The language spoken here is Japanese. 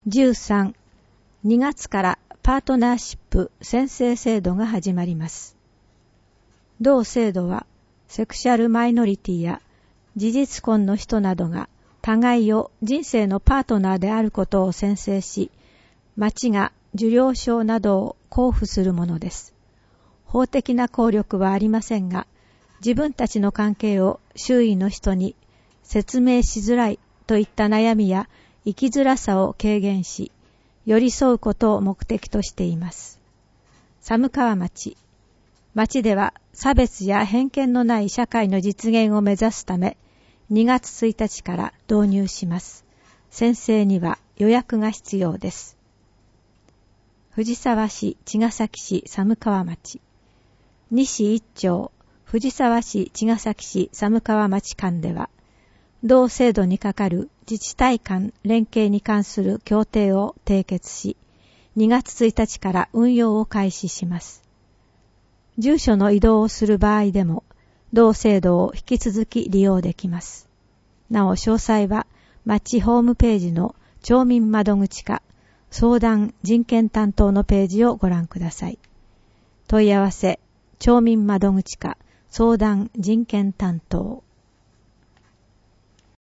13、2月からパートナーシップ宣誓制度が始まります。同制度は、セクシャルマイノリティや事実婚の人などが互いを人生のパートナーであることを宣誓し、町が受領証などを交付するものです。法的な効力はありませんが、自分たちの関係を周囲の人に説明しづらいといった悩みや生きづらさを軽減し、寄り添うことを目的としています。寒川町では差別や偏見のない社会の実現を目指すため、2月1日から導入します。宣誓には予約が必要です。藤沢市、茅ヶ崎市、寒川町、西一町、藤沢市、茅ヶ崎市、寒川町間では、同制度に係る自治体間連携に関する協定を締結し、2月1日から運用を開始します。住所の移動をする場合でも、同制度を引き続き利用できます。なお詳細は、町ホームページの町民窓口か、相談人権担当のページをご覧ください。問い合わせ、町民窓口か、相談人権担当。